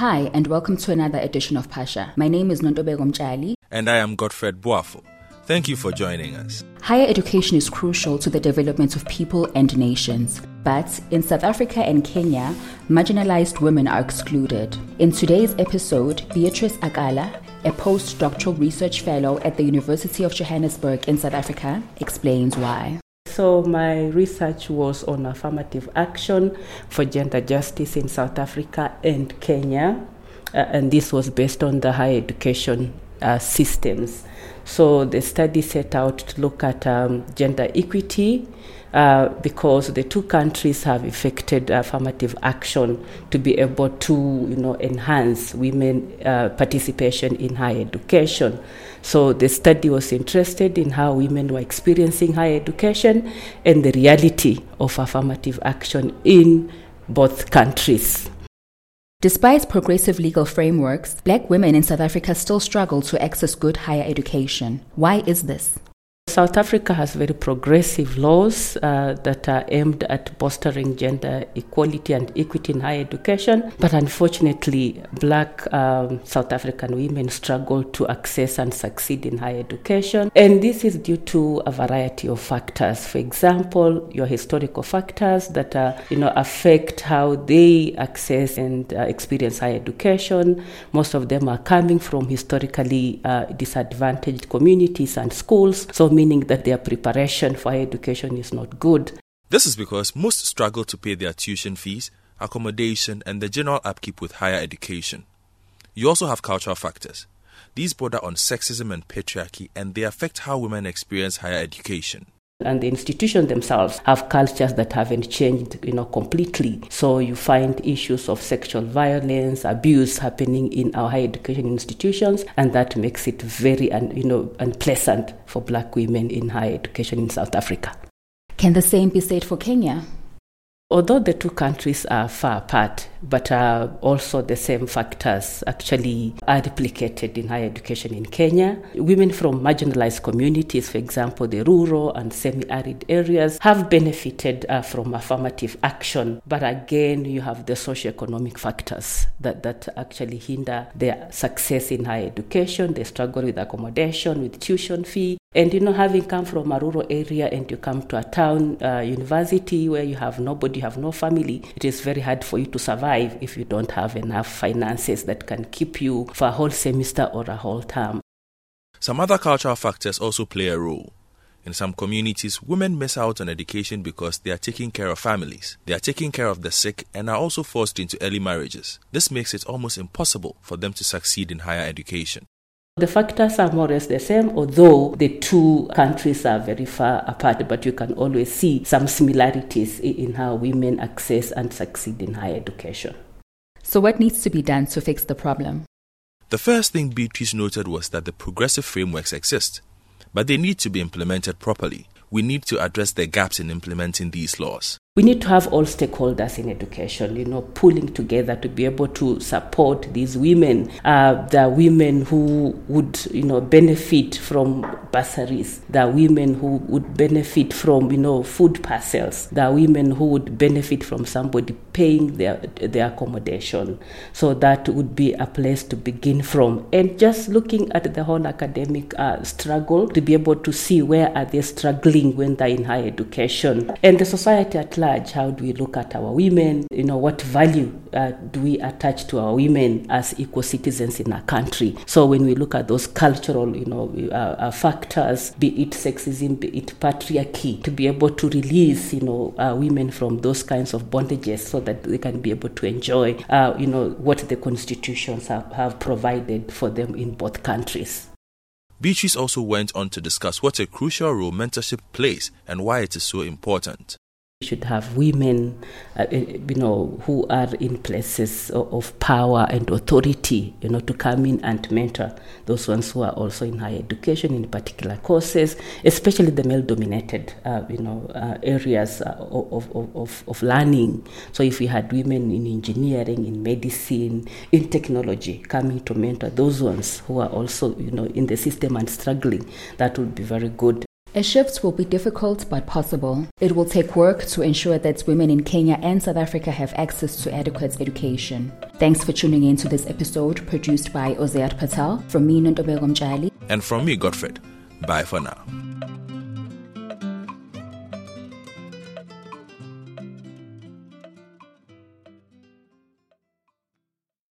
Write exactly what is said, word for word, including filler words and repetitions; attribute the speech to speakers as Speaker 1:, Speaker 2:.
Speaker 1: Hi, and welcome to another edition of Pasha. My name is Nontobeko Mtshali.
Speaker 2: And I am Godfred Boafo. Thank you for joining us.
Speaker 1: Higher education is crucial to the development of people and nations. But in South Africa and Kenya, marginalized women are excluded. In today's episode, Beatrice Akala, a postdoctoral research fellow at the University of Johannesburg in South Africa, explains why.
Speaker 3: So my research was on affirmative action for gender justice in South Africa and Kenya, uh, and this was based on the higher education uh, systems. So the study set out to look at um, gender equity uh, because the two countries have effected affirmative action to be able to, you know, enhance women uh, participation in higher education. So the study was interested in how women were experiencing higher education and the reality of affirmative action in both countries.
Speaker 1: Despite progressive legal frameworks, black women in South Africa still struggle to access good higher education. Why is this?
Speaker 3: South Africa has very progressive laws uh, that are aimed at fostering gender equality and equity in higher education. But unfortunately, black um, South African women struggle to access and succeed in higher education. And this is due to a variety of factors. For example, your historical factors that uh, you know, affect how they access and uh, experience higher education. Most of them are coming from historically uh, disadvantaged communities and schools. So meaning that their preparation for higher education is not good.
Speaker 2: This is because most struggle to pay their tuition fees, accommodation, and the general upkeep with higher education. You also have cultural factors. These border on sexism and patriarchy, and they affect how women experience higher education.
Speaker 3: And the institutions themselves have cultures that haven't changed, you know, completely. So you find issues of sexual violence, abuse happening in our higher education institutions, and that makes it very, un, you know, unpleasant for black women in higher education in South Africa.
Speaker 1: Can the same be said for Kenya?
Speaker 3: Although the two countries are far apart, but uh, also the same factors actually are replicated in higher education in Kenya. Women from marginalized communities, for example, the rural and semi-arid areas, have benefited uh, from affirmative action. But again, you have the socioeconomic factors that, that actually hinder their success in higher education. They struggle with accommodation, with tuition fee. And, you know, having come from a rural area and you come to a town uh, university where you have nobody, you have no family, it is very hard for you to survive if you don't have enough finances that can keep you for a whole semester or a whole term.
Speaker 2: Some other cultural factors also play a role. In some communities, women miss out on education because they are taking care of families. They are taking care of the sick and are also forced into early marriages. This makes it almost impossible for them to succeed in higher education.
Speaker 3: The factors are more or less the same, although the two countries are very far apart, but you can always see some similarities in how women access and succeed in higher education.
Speaker 1: So what needs to be done to fix the problem?
Speaker 2: The first thing Beatrice noted was that the progressive frameworks exist, but they need to be implemented properly. We need to address the gaps in implementing these laws.
Speaker 3: We need to have all stakeholders in education, you know, pulling together to be able to support these women, uh, the women who would, you know, benefit from bursaries, the women who would benefit from, you know, food parcels, the women who would benefit from somebody paying their their accommodation. So that would be a place to begin from. And just looking at the whole academic uh, struggle to be able to see where are they struggling when they're in higher education. And the society at large, how do we look at our women? You know, what value uh, do we attach to our women as equal citizens in our country? So when we look at those cultural, you know, uh, uh, factors, be it sexism, be it patriarchy, to be able to release, you know, uh, women from those kinds of bondages so that they can be able to enjoy, uh, you know, what the constitutions have, have provided for them in both countries.
Speaker 2: Beatrice also went on to discuss what a crucial role mentorship plays and why it is so important.
Speaker 3: We should have women, uh, you know, who are in places of, of power and authority, you know, to come in and mentor those ones who are also in higher education in particular courses, especially the male-dominated, uh, you know, uh, areas uh, of, of, of, of learning. So if we had women in engineering, in medicine, in technology, coming to mentor those ones who are also, you know, in the system and struggling, that would be very good.
Speaker 1: A shift will be difficult but possible. It will take work to ensure that women in Kenya and South Africa have access to adequate education. Thanks for tuning in to this episode produced by Oziat Patel, from me, Nondobeko Mjali.
Speaker 2: And from me, Godfred. Bye for now.